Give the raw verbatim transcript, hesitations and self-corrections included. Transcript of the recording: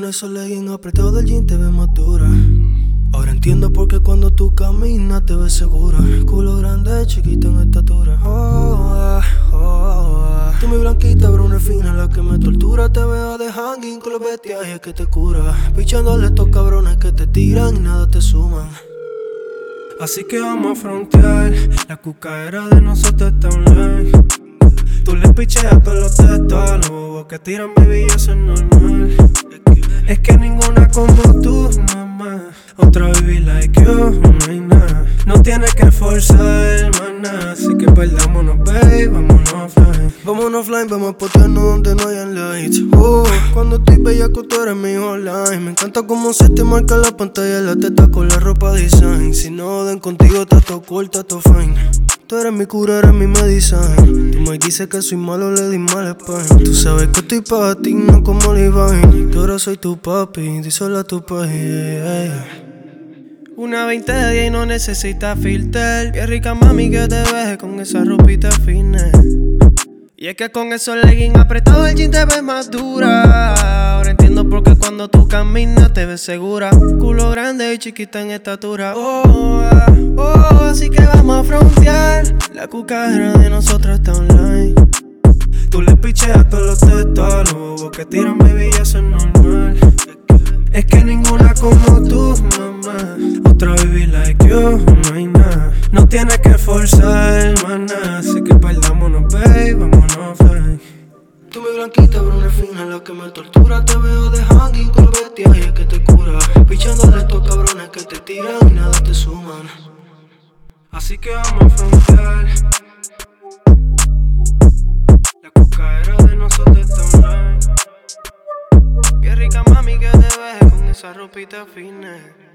Con esos leggings apretados del jean te ves más dura. Ahora entiendo por qué cuando tú caminas te ves segura. Culo grande, chiquito en estatura. Oh, ah, oh, ah. Tú mi blanquita, bruna fina, la que me tortura. Te veo de hanging con los bestiajes que te cura. Pichándole a estos cabrones que te tiran y nada te suman. Así que vamos a frontear. La cucaera de nosotros está online. Tú le picheas a todos los textos a los bobos que tiran, baby, eso es normal. Es que ninguna como tú, mamá. Otra baby like you, no hay nada. No tienes que forzar, maná. Así que perdámonos, baby, vámonos offline. Vámonos offline, vamos a postearnos donde no hayan lights. uh, Cuando estoy bellaco tú eres mi online. Me encanta cómo se te marca la pantalla, la teta con la ropa design. Si no den contigo, está todo cool, está todo fine. Tú eres mi cura, eres mi medicina. Tú me dices que soy malo, le di mal spine. Tú sabes que estoy pa' ti, no como Levi. Que ahora soy tu papi, díselo a tu país. Yeah, yeah. Una veinte de diez y no necesitas filter. Qué rica mami que te ves con esa ropita fina. Y es que con esos leggings apretados el jean te ves más dura. Ahora entiendo por qué cuando tú caminas te ves segura. Culo grande y chiquita en estatura. Oh, ah, oh, así que vamos a frontear. La cucaracha de nosotros está online. Tú le picheas a todos los textos a los bobos que tiran, baby, eso es normal. Es que ninguna como tú, mamá. Otra baby like you, no hay nada. No tienes que forzar, maná. Así que perdámonos, baby, vámonos offline. Tú mi blanquita, bruna fina, la que me tortura. Te veo de hanging con los bestiajes que te cura. Pichándole a estos cabrones que te tiran y nada te suman. Así que vamos a frontear. La cucaera de nosotros está online. Qué rica mami que te ves con esa ropita fina.